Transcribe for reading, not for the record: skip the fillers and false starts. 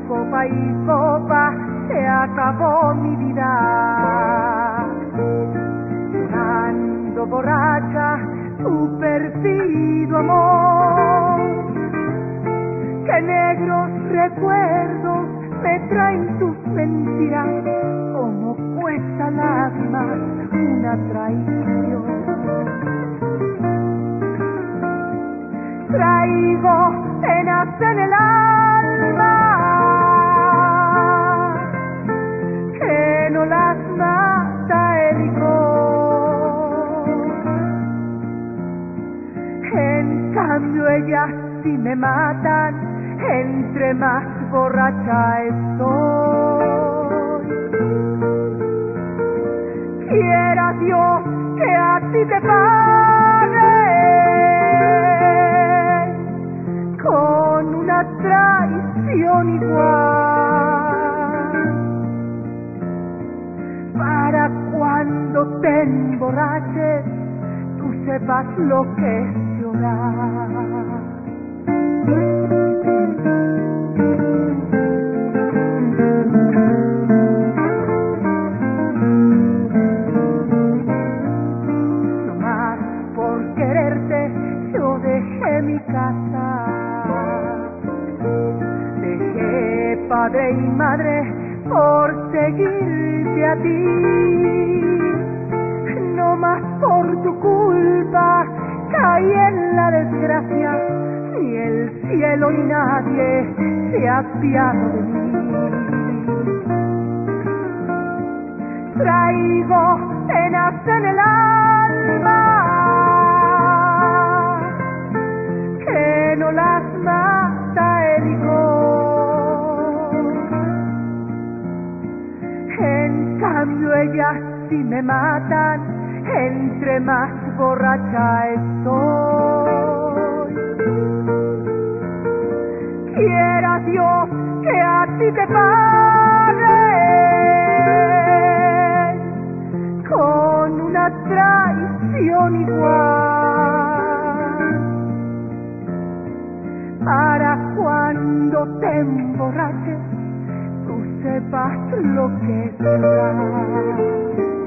copa y copa se acabó mi vida. Llorando borracha tu perdido amor, que negros recuerdos me traen tus mentiras, como cuesta lágrimas una traición. Traigo penas en el alma que no las mata el licor. En cambio ellas sí me matan, entre más borracha estoy. Quiera Dios que a ti te pague con una traición igual, para cuando te emborraches tú sepas lo que es llorar. No más por quererte yo dejé mi casa, dejé padre y madre por seguirte a ti. No más por tu culpa caí en la desgracia, ni el cielo ni nadie se ha apiado de mí. Traigo penas en el alma que no las mata el licor. En cambio ellas sí me matan, entre más borracha estoy. Quiera Dios que a ti te pague con una traición igual, para cuando te emborraches tú sepas lo que es llorar.